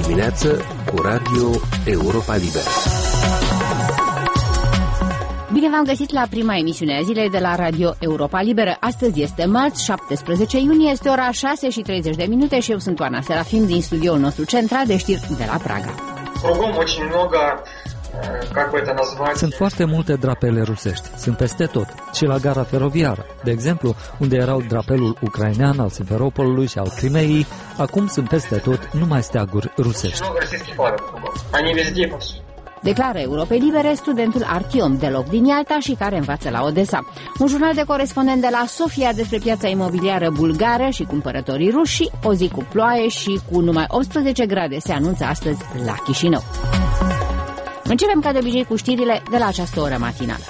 dimineață cu Radio Europa Liberă. Bine v-am găsit la prima emisiune a zilei de la Radio Europa Liberă. Astăzi este marți, 17 iunie, este ora 6:30 și eu sunt Oana Serafim din studioul nostru central de știri de la Praga. Sunt foarte multe drapele rusești, sunt peste tot, și la gara feroviară. De exemplu, unde erau drapelul ucrainean al Simferopolului și al Crimeei, acum sunt peste tot numai steaguri rusești. Declară Europei Libere studentul Artiom, deloc din Ialta și care învață la Odessa. Un jurnal de corespondent de la Sofia despre piața imobiliară bulgară și cumpărătorii ruși, o zi cu ploaie și cu numai 18 grade se anunță astăzi la Chișinău. Începem ca de obicei cu știrile de la această oră matinală.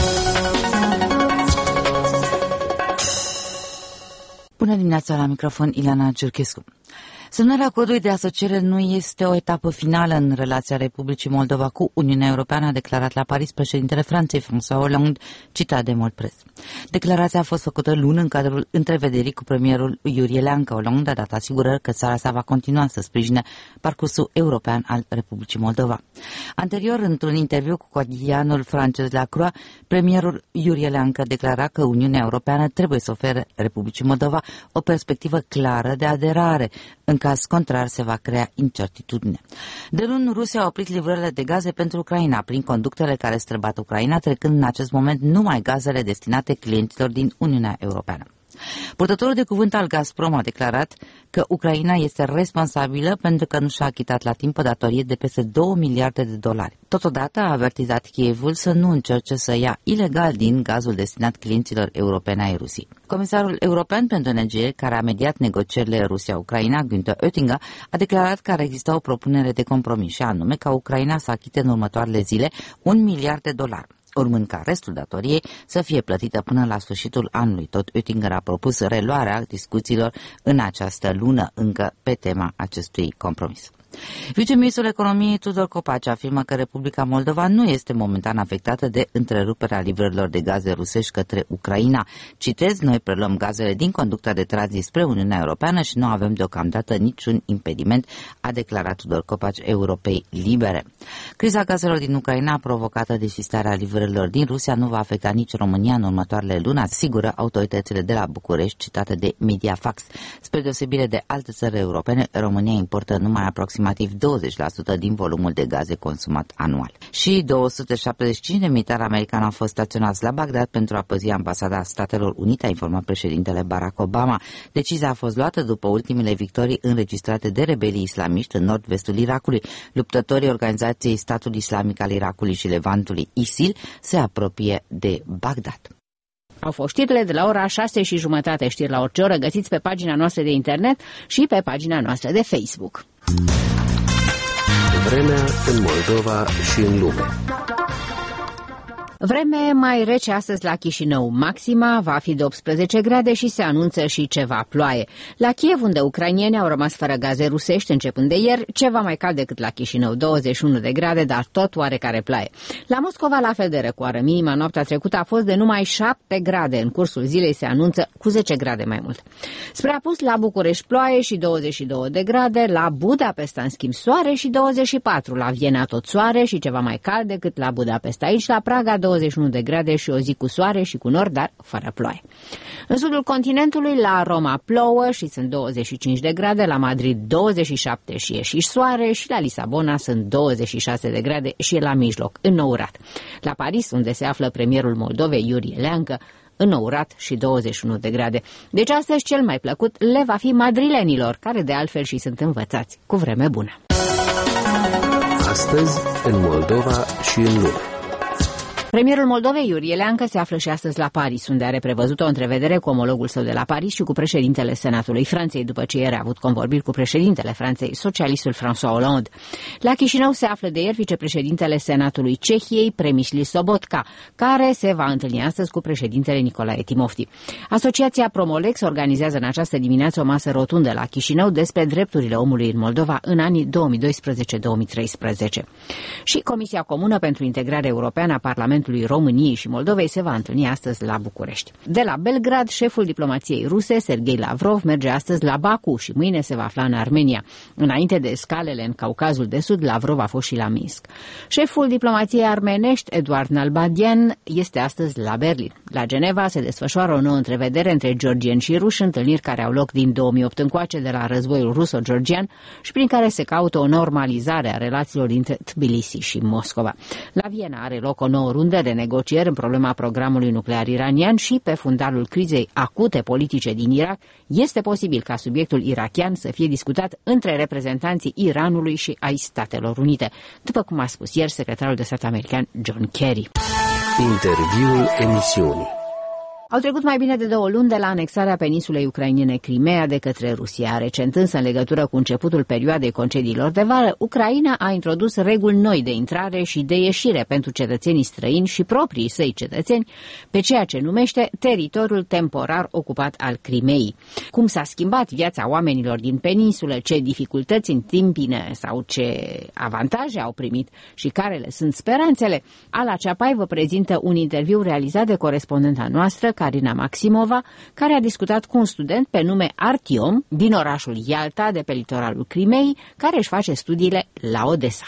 Bună dimineața, la microfon Ileana Giurchescu. Semnarea codului de asociere nu este o etapă finală în relația Republicii Moldova cu Uniunea Europeană, a declarat la Paris președintele Franței, François Hollande, citat de Mult Press. Declarația a fost făcută luni în cadrul întrevederii cu premierul Iurie Leancă. Hollande a dat asigurări că țara sa va continua să sprijine parcursul european al Republicii Moldova. Anterior, într-un interviu cu cotidianul francez La Croix, premierul Iurie Leancă declara că Uniunea Europeană trebuie să ofere Republicii Moldova o perspectivă clară de aderare. În caz contrar, se va crea incertitudine. De luni, Rusia a oprit livrările de gaze pentru Ucraina prin conductele care străbat Ucraina, trecând în acest moment numai gazele destinate clienților din Uniunea Europeană. Purtătorul de cuvânt al Gazprom a declarat că Ucraina este responsabilă pentru că nu și-a achitat la timp o datorie de peste 2 miliarde de dolari. Totodată a avertizat Kievul să nu încerce să ia ilegal din gazul destinat clienților europeni ai Rusiei. Comisarul european pentru energie, care a mediat negocierile Rusia-Ucraina, Günther Oettinger, a declarat că ar exista o propunere de compromis, și anume ca Ucraina să achite în următoarele zile 1 miliard de dolari. Urmând ca restul datoriei să fie plătită până la sfârșitul anului. Tot Oettinger a propus reluarea discuțiilor în această lună încă pe tema acestui compromis. Viceministrul Economiei Tudor Copaci afirmă că Republica Moldova nu este momentan afectată de întreruperea livrărilor de gaze rusești către Ucraina. Citez, noi preluăm gazele din conducta de tranzit spre Uniunea Europeană și nu avem deocamdată niciun impediment, a declarat Tudor Copaci Europei Libere. Criza gazelor din Ucraina, provocată de sistarea livrărilor din Rusia, nu va afecta nici România în următoarele luni, asigură autoritățile de la București, citate de Mediafax. Spre deosebire de alte țări europene, România importă numai aproximativ 20% din volumul de gaze consumat anual. Și 275 de militari americani au fost staționați la Bagdad pentru a păzi ambasada Statelor Unite, a informat președintele Barack Obama. Decizia a fost luată după ultimele victorii înregistrate de rebelii islamiști în nord-vestul Irakului. Luptătorii organizației Statul Islamic al Irakului și Levantului, ISIL, se apropie de Bagdad. Au fost știrile de la ora 6:30, știri la orice oră, găsiți pe pagina noastră de internet și pe pagina noastră de Facebook. Vremea în Moldova și în lume. Vreme mai rece astăzi la Chișinău. Maxima va fi de 18 grade și se anunță și ceva ploaie. La Kiev, unde ucrainienii au rămas fără gaze rusești începând de ieri, ceva mai cald decât la Chișinău, 21 de grade, dar tot oarecare ploaie. La Moscova, la fel de răcoară. Minima noaptea trecută a fost de numai 7 grade. În cursul zilei se anunță cu 10 grade mai mult. Spre apus, la București ploaie și 22 de grade, la Budapesta, în schimb, soare și 24, la Viena tot soare și ceva mai cald decât la Budapesta. Aici, la Praga, 21 de grade și o zi cu soare și cu nord, dar fără ploaie. În sudul continentului, la Roma plouă și sunt 25 de grade, la Madrid 27 și e și soare și la Lisabona sunt 26 de grade și e la mijloc, înnourat. La Paris, unde se află premierul Moldovei, Iurie Leancă, înnourat și 21 de grade. Deci astăzi cel mai plăcut le va fi madrilenilor, care de altfel și sunt învățați cu vreme bună. Astăzi, în Moldova și în lume. Premierul Moldovei, Iurie Leancă, se află și astăzi la Paris, unde are prevăzută o întrevedere cu omologul său de la Paris și cu președintele Senatului Franței, după ce ieri a avut convorbiri cu președintele Franței, socialistul François Hollande. La Chișinău se află de ieri vicepreședintele Senatului Cehiei, Premisli Sobotka, care se va întâlni astăzi cu președintele Nicolae Timofti. Asociația Promolex organizează în această dimineață o masă rotundă la Chișinău despre drepturile omului în Moldova în anii 2012-2013. Și Comisia Comună pentru Integrare Europeană a Parlamentului Parlamentului României și Moldovei se va întâlni astăzi la București. De la Belgrad, șeful diplomației ruse, Sergei Lavrov, merge astăzi la Baku și mâine se va afla în Armenia. Înainte de scalele în Caucazul de Sud, Lavrov a fost și la Minsk. Șeful diplomației armenești, Eduard Nalbandian, este astăzi la Berlin. La Geneva se desfășoară o nouă întrevedere între georgieni și ruși, întâlniri care au loc din 2008 încoace de la războiul ruso-georgian și prin care se caută o normalizare a relațiilor dintre Tbilisi și Moscova. La Viena are loc o nouă rundă de negocieri în problema programului nuclear iranian și pe fundalul crizei acute politice din Irak este posibil ca subiectul irakian să fie discutat între reprezentanții Iranului și ai Statelor Unite, după cum a spus ieri secretarul de stat american John Kerry. Interviul emisiunii. Au trecut mai bine de 2 luni de la anexarea peninsulei ucrainene Crimea de către Rusia. Recent însă, în legătură cu începutul perioadei concediilor de vară, Ucraina a introdus reguli noi de intrare și de ieșire pentru cetățenii străini și proprii săi cetățeni pe ceea ce numește teritoriul temporar ocupat al Crimeei. Cum s-a schimbat viața oamenilor din peninsulă, ce dificultăți întâmpină sau ce avantaje au primit și care le sunt speranțele, Ala Ceapai vă prezintă un interviu realizat de corespondenta noastră, Carina Maximova, care a discutat cu un student pe nume Artiom din orașul Ialta de pe litoralul Crimeei, care își face studiile la Odessa.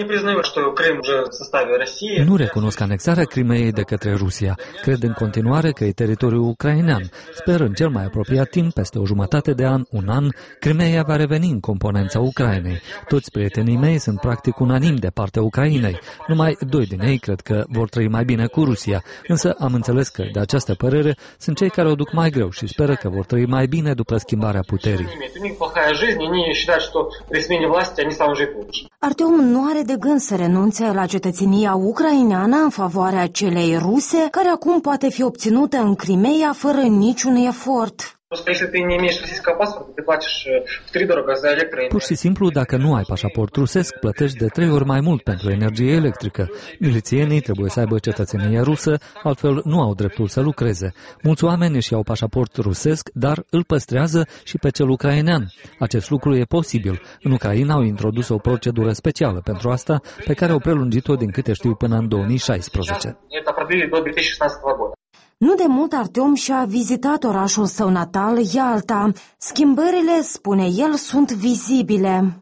Nu recunosc anexarea Crimeei de către Rusia. Cred în continuare că e teritoriul ucrainean. Sper în cel mai apropiat timp, peste o jumătate de an, un an, Crimeea va reveni în componența Ucrainei. Toți prietenii mei sunt practic unanim de partea Ucrainei. Numai 2 din ei cred că vor trăi mai bine cu Rusia, însă am înțeles că de această părere sunt cei care o duc mai greu și speră că vor trăi mai bine după schimbarea puterii. Artiom nu are de gând să renunțe la cetățenia ucraineană în favoarea celei ruse, care acum poate fi obținută în Crimeea fără niciun efort. Pur și simplu, dacă nu ai pașaport rusesc, plătești de 3 ori mai mult pentru energie electrică. Milițienii trebuie să aibă cetățenie rusă, altfel nu au dreptul să lucreze. Mulți oameni își iau pașaport rusesc, dar îl păstrează și pe cel ucrainean. Acest lucru e posibil. În Ucraina au introdus o procedură specială pentru asta, pe care au prelungit-o, din câte știu, până în 2016. Nu de mult Artiom și-a vizitat orașul său natal, Ialta. Schimbările, spune el, sunt vizibile.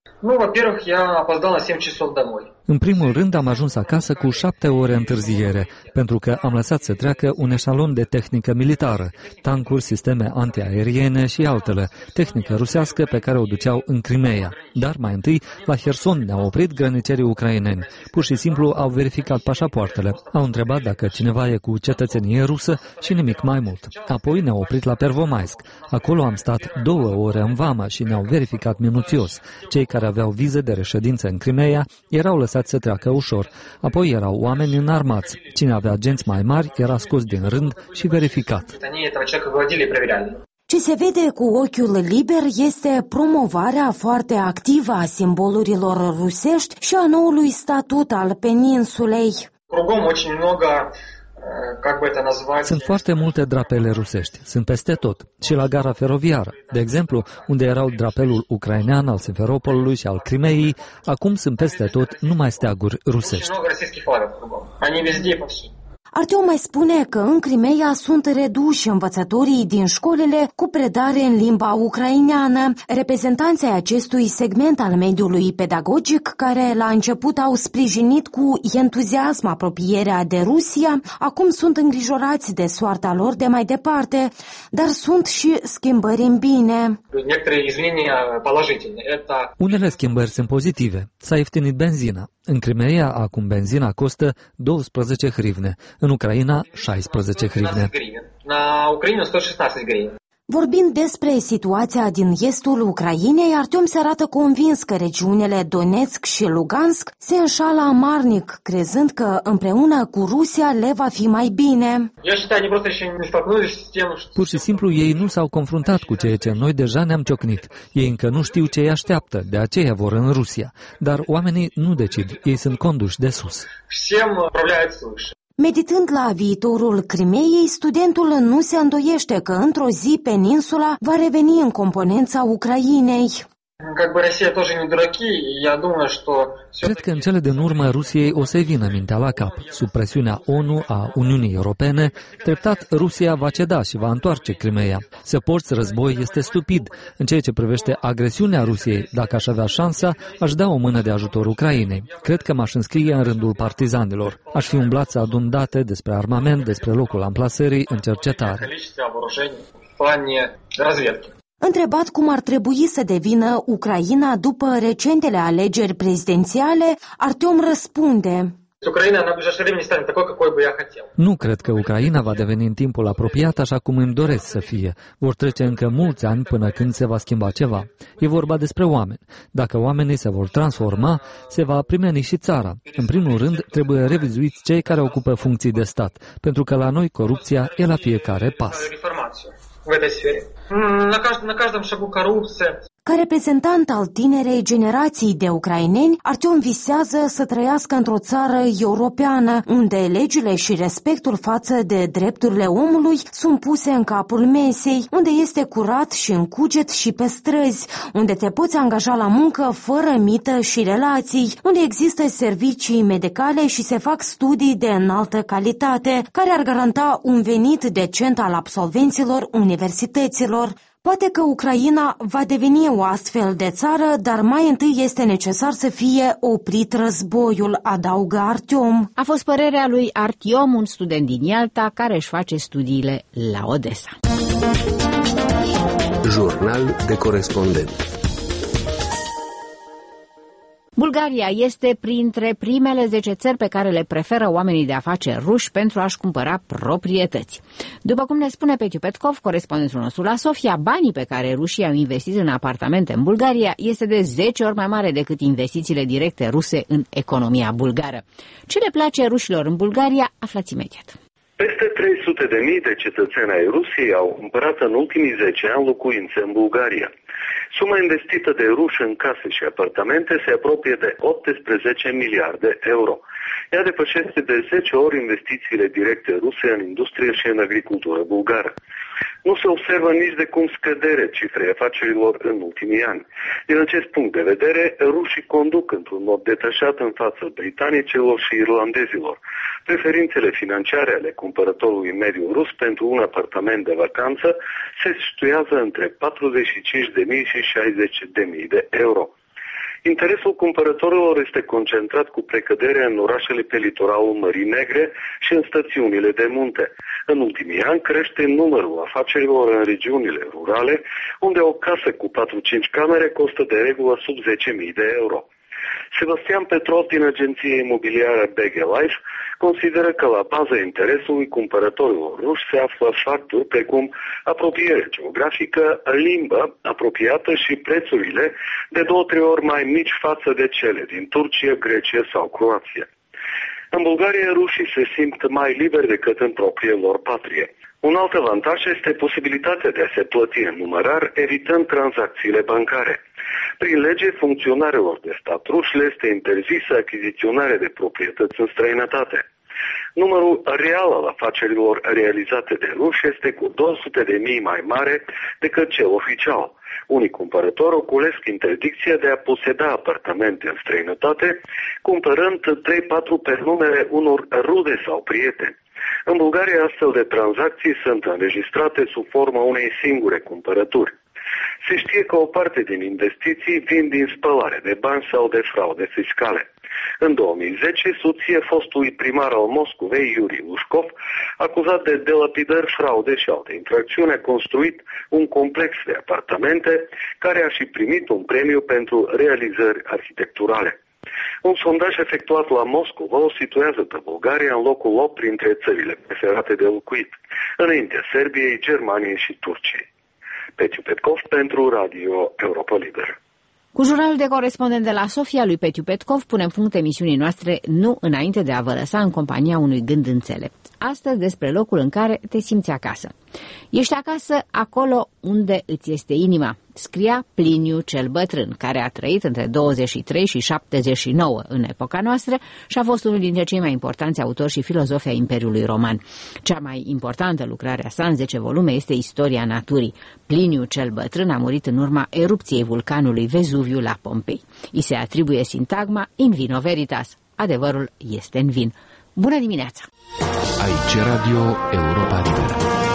În primul rând am ajuns acasă cu 7 ore întârziere, pentru că am lăsat să treacă un eșalon de tehnică militară, tancuri, sisteme antiaeriene și altele, tehnică rusească pe care o duceau în Crimeea. Dar mai întâi, la Herson ne-au oprit grănicerii ucraineni. Pur și simplu au verificat pașapoartele. Au întrebat dacă cineva e cu cetățenie rusă și nimic mai mult. Apoi ne-au oprit la Pervomaisk. Acolo am stat 2 ore în vamă și ne-au verificat minuțios. Cei care aveau vize de reședință în Crimeea erau lăsați să treacă ușor. Apoi erau oameni înarmați. Cine avea agenți mai mari era scos din rând și verificat. Ce se vede cu ochiul liber este promovarea foarte activă a simbolurilor rusești și a noului statut al peninsulei. Sunt foarte multe drapele rusești. Sunt peste tot. Și la gara feroviară. De exemplu, unde erau drapelul ucrainean al Simferopolului și al Crimeei, acum sunt peste tot numai steaguri rusești. Artiom mai spune că în Crimeea sunt reduși învățătorii din școlile cu predare în limba ucraineană. Reprezentanții acestui segment al mediului pedagogic, care la început au sprijinit cu entuziasm apropierea de Rusia, acum sunt îngrijorați de soarta lor de mai departe, dar sunt și schimbări în bine. Unele schimbări sunt pozitive. S-a ieftinit benzina. În Crimeea, acum benzina costă 12 hrivne, în Ucraina 16 hrivne. Vorbind despre situația din estul Ucrainei, Artiom se arată convins că regiunile Donetsk și Lugansk se înșală amarnic, crezând că împreună cu Rusia le va fi mai bine. Pur și simplu ei nu s-au confruntat cu ceea ce noi deja ne-am ciocnit. Ei încă nu știu ce îi așteaptă, de aceea vor în Rusia. Dar oamenii nu decid, ei sunt conduși de sus. Meditând la viitorul Crimeei, studentul nu se îndoiește că într-o zi peninsula va reveni în componența Ucrainei. Cred că în cele din urmă Rusiei o să-i vină mintea la cap. Sub presiunea ONU, a Uniunii Europene, treptat Rusia va ceda și va întoarce Crimeea. Să porți război este stupid. În ceea ce privește agresiunea Rusiei, dacă aș avea șansa, aș da o mână de ajutor Ucrainei. Cred că m-aș înscrie în rândul partizanilor. Aș fi umblat să adun date despre armament, despre locul amplasării în cercetare. Întrebat cum ar trebui să devină Ucraina după recentele alegeri prezidențiale, Artyom răspunde: Nu cred că Ucraina va deveni în timpul apropiat așa cum îmi doresc să fie. Vor trece încă mulți ani până când se va schimba ceva. E vorba despre oameni. Dacă oamenii se vor transforma, se va primeni și țara. În primul rând, trebuie revizuiți cei care ocupă funcții de stat, pentru că la noi corupția e la fiecare pas. Ca reprezentant al tinerei generații de ucraineni, Artyom visează să trăiască într-o țară europeană, unde legile și respectul față de drepturile omului sunt puse în capul mesei, unde este curat și în cuget și pe străzi, unde te poți angaja la muncă fără mită și relații, unde există servicii medicale și se fac studii de înaltă calitate, care ar garanta un venit decent al absolvenților universităților. Poate că Ucraina va deveni o astfel de țară, dar mai întâi este necesar să fie oprit războiul, adaugă Artyom. A fost părerea lui Artyom, un student din Ialta care își face studiile la Odessa. Jurnal de corespondent. Bulgaria este printre primele 10 țări pe care le preferă oamenii de afaceri ruși pentru a-și cumpăra proprietăți. După cum ne spune Petiu Petkov, corespondentul nostru la Sofia, banii pe care rușii au investit în apartamente în Bulgaria este de 10 ori mai mare decât investițiile directe ruse în economia bulgară. Ce le place rușilor în Bulgaria, aflați imediat. Peste 300.000 de cetățeni ai Rusiei au cumpărat în ultimii 10 ani locuințe în Bulgaria. Suma investită de ruși în case și apartamente se apropie de 18 miliarde euro. Ea depășește de 10 ori investițiile directe ruse în industrie și în agricultură bulgară. Nu se observă nici de cum scădere cifrei afacerilor în ultimii ani. Din acest punct de vedere, rușii conduc într-un mod detașat în fața britanicilor și irlandezilor. Preferințele financiare ale cumpărătorului mediu rus pentru un apartament de vacanță se situează între 45.000 și 60.000 de euro. Interesul cumpărătorilor este concentrat cu precădere în orașele pe litoralul Mării Negre și în stațiunile de munte. În ultimii ani crește numărul afacerilor în regiunile rurale, unde o casă cu 4-5 camere costă de regulă sub 10.000 de euro. Sebastian Petrov din agenția imobiliară BG Life consideră că la baza interesului cumpărătorilor ruși se află factori precum apropiere geografică, limbă apropiată și prețurile de 2-3 ori mai mici față de cele din Turcia, Grecia sau Croația. În Bulgaria, rușii se simt mai liberi decât în propria lor patrie. Un alt avantaj este posibilitatea de a se plăti în numărar, evitând tranzacțiile bancare. Prin lege, funcționarilor de stat ruși le este interzisă achiziționarea de proprietăți în străinătate. Numărul real al afacerilor realizate de ruși este cu 200.000 mai mare decât cel oficial. Unii cumpărători oculesc interdicția de a poseda apartamente în străinătate, cumpărând 3-4 pe numere unor rude sau prieteni. În Bulgaria, astfel de tranzacții sunt înregistrate sub forma unei singure cumpărături. Se știe că o parte din investiții vin din spălare de bani sau de fraude fiscale. În 2010, soția fostului primar al Moscovei, Yuri Lushkov, acuzat de delapidări, fraude și alte infracțiuni, a construit un complex de apartamente care a și primit un premiu pentru realizări arhitecturale. Un sondaj efectuat la Moscova o situează pe Bulgaria în locul 8 printre țările preferate de locuit, înaintea Serbiei, Germaniei și Turciei. Petiu Petkov pentru Radio Europa Liberă. Cu jurnalul de corespondent de la Sofia, lui Petiu Petkov, punem punct emisiunii noastre nu înainte de a vă lăsa în compania unui gând înțelept. Astăzi despre locul în care te simți acasă. Ești acasă acolo unde îți este inima. scria Pliniu cel Bătrân, care a trăit între 23 și 79 în epoca noastră și a fost unul dintre cei mai importanți autori și filozofi ai Imperiului Roman. Cea mai importantă lucrare a sa în 10 volume este Istoria naturii. Pliniu cel Bătrân a murit în urma erupției vulcanului Vezuviu la Pompei. I se atribuie sintagma in vino veritas. Adevărul este în vin. Bună dimineața! Aici Radio Europa Liberă.